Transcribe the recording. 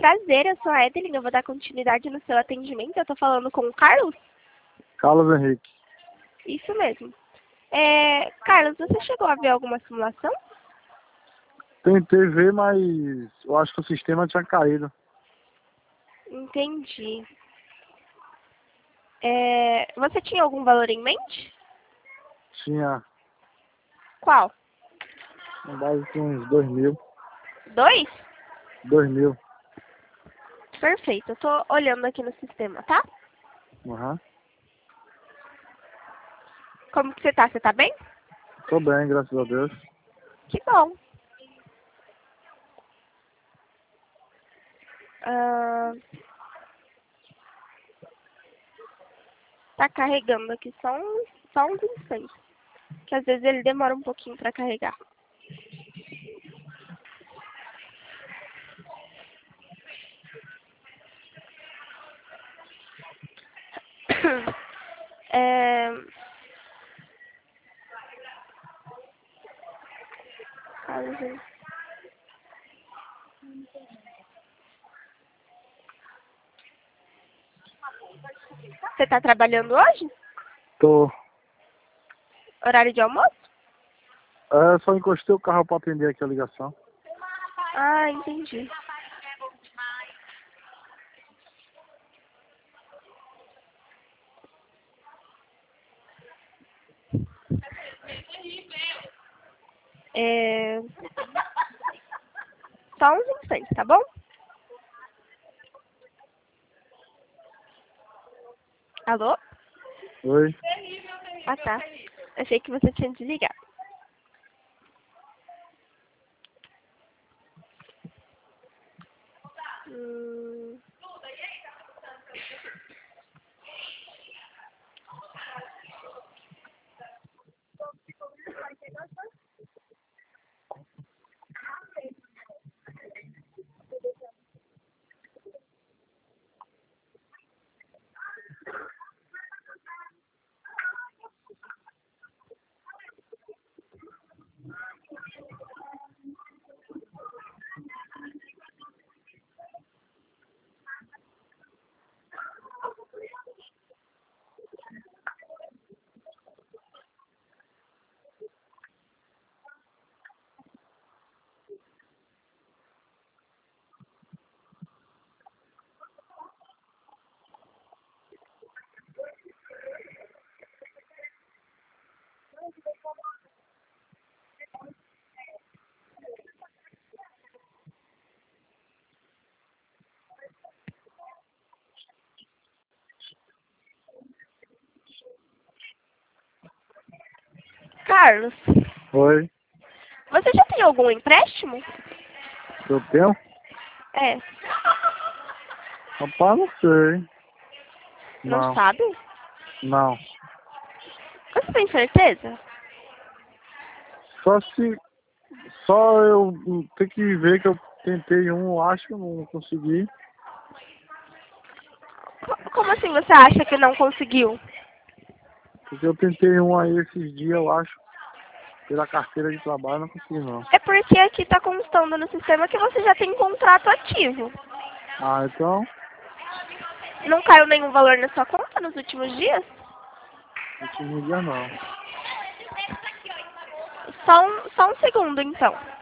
prazer, eu sou a Evelyn, eu vou dar continuidade no seu atendimento. Eu tô falando com o Carlos? Carlos Henrique. Isso mesmo. Carlos, você chegou a ver alguma simulação? Tentei ver, mas eu acho que o sistema tinha caído. Entendi. Você tinha algum valor em mente? Tinha Qual? com base de uns 2.000. 2? 2.000. Perfeito, eu tô olhando aqui no sistema, tá? Uhum. Como que você tá? Você tá bem? Tô bem, graças a Deus. Que bom. Tá carregando aqui só uns instantes. Que às vezes ele demora um pouquinho pra carregar. Você tá trabalhando hoje? Tô. Horário de almoço? Só encostei o carro pra atender aqui a ligação. Ah, entendi. Só uns instantes, tá bom? Alô? Oi. Ah, tá. Achei que você tinha desligado. Hum... Carlos, Oi. você já tem algum empréstimo? Eu tenho? É. Rapaz, não sei. Não Não. sabe? Não. Você tem certeza? Só eu tenho que ver que eu tentei um, eu acho que eu não consegui. Como assim você acha que não conseguiu? Porque eu tentei um aí esses dias, eu acho. Pela carteira de trabalho, não consegui não. É porque aqui tá constando no sistema que você já tem contrato ativo. Ah, então, Não caiu nenhum valor na sua conta nos últimos dias? último dia não. Só um segundo, então.